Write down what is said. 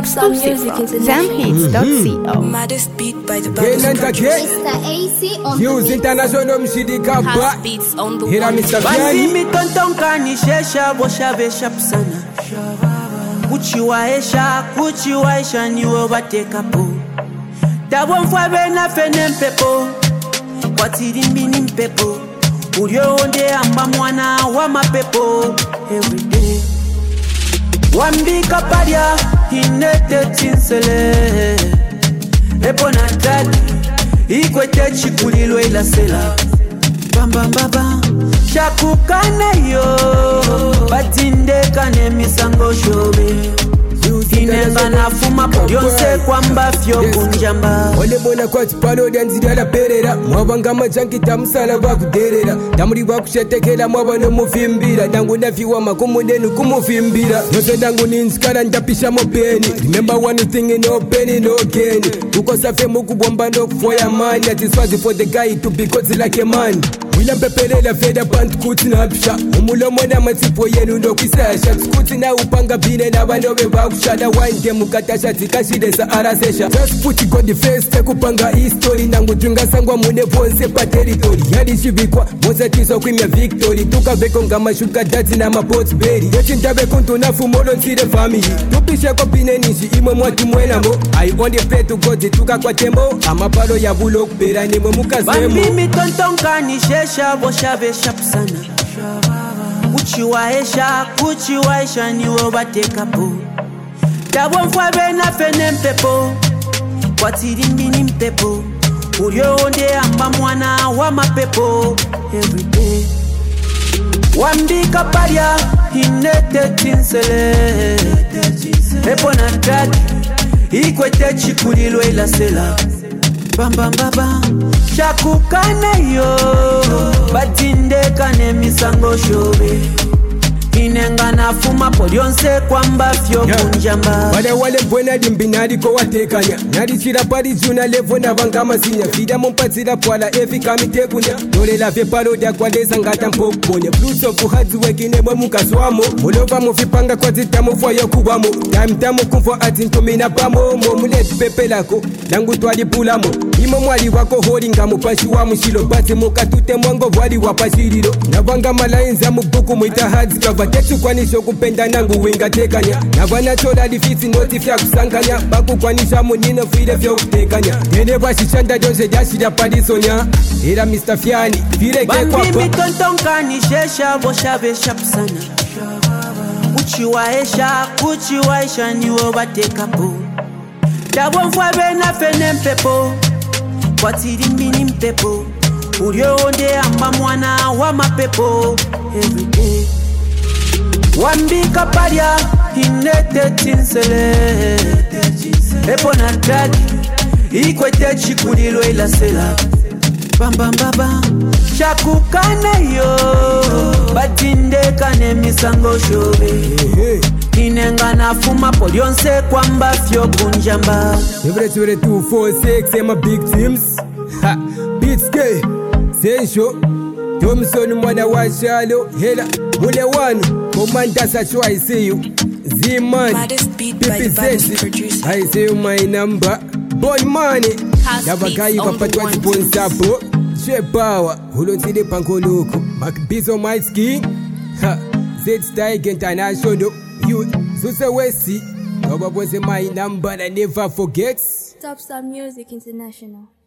Exclusive from zamhits.co. Maddest beat by the Mr. AC on Use international mshidi kapa beats on the Hira one. Mr. Basi Fiani mitontonka ni shesha boshavesha sana kuchiwaesha niwo batekapo Dabo mfwabe na fene mpepo Kwatirimbi ni mpepo Ulio onde amba mwana wa mapepo Everyday Wambika padia hinete tinsele Epo na tadi Ikwete chikulilo ila sela Bambambaba Shakukane yo Batinde kane misango shobe Inenga na fuma yonse kwamba fyo kunjamba Ole bona kwa chipano danzira la perera Mwabanga majanki tamusala bakuderera Damuri bakushetekela mwabano mufimbira Dangu nafiwa makumundenu kumufimbira Yose dangu ninskara ndapisha mopeni Remember one thing no penny no gain Uko safe mukubomba no kufoya money That is for the guy to be caught like a man Wila mpepelela feda pant kuti na pisha Umulo mwana matipo yenu ndo kisasha Kuti na upanga bine na banobe bakushada Wande mukatasha tikashide sa arasesha Just put God the face tekupanga history Nangu tunga sangwa mune bonse pa territory Yadi shibikwa moza tiso kwimya victory Tuka veko nga mashuka dati na mapot berry Yechi ntabe kuntu na fumolo nsire family Tupishe kwa bine nishi imo mwatu mwena mo I only pray to God tuka kwa tembo Amapalo ya bulo kupera nemo mukazemo Bambi mitontonka ni shesha boshavesha sana Kuchiwaesha niwo batekapo Dabo mfwabe na fene mpepo Kwatirimbi ni mpepo Ulio onde amba mwana wa mapepo Everyday Wambika padia hinete tinsele Epo na tadi Ikwete chikulilo ila sela Bambambaba Shakukane yo Batinde kane misango shobe Inenga na fuma podionse kwamba fyo kunjamba wale bwena dimbinari ko watekanya Nari chira pari juna levo na vangama sinya Fida mumpazira pwala evi kamitegunya Dole la vye parodia kwa lesa ngata mpokonya Blues of hardzi wekine mwe mukaswamo Mulova mufipanga kwa zita mufwa yo kubamo Tamu kumfwa ati ntumina pamo Muleti pepe lako nangu twali pulamo Imo mwali wako hori nga mupashi wa mushilo Bati mukatute mwango wali wapashiriro Navanga malainza mubuku mwita hardzi kava Tetu kwanisho kupenda nangu winga tekanya Navana chola lifiti noti fya kusankanya Baku kwanisha munino fide fya kutekanya Nene bashishanda doze jashida padisonya Hira Mr. Fiani Fire ke kwa Bambi mitontonka ni shesha boshavesha sana Kuchiwaesha niwo batekapo Dabo mfwabe na fene mpepo Kwatirimbi ni mpepo Ulio onde amba mwana wa mapepo Everyday Wambika padia hinete tinsele Epo na tadi Ikwete chikulilo ila sela Bambambaba Shakukane yo Batinde kane misango shobe Inenga na fuma podionse kwamba fyo kunjamba Every 246 ema big teams Ha Beats K Sensho Thompson mwana wa Shalo Hela Mule wanu Komanda Sacho I see you Z-Man Maddest beat by the baddest producer. I see you my number Boy money Nabagayi papatwa tiponsapo Shepawa Hulonside pankoluku Makbizo my skin Ha Z-Style International You Zuse Wesi Nobabose my number I never forget Top Star Music International.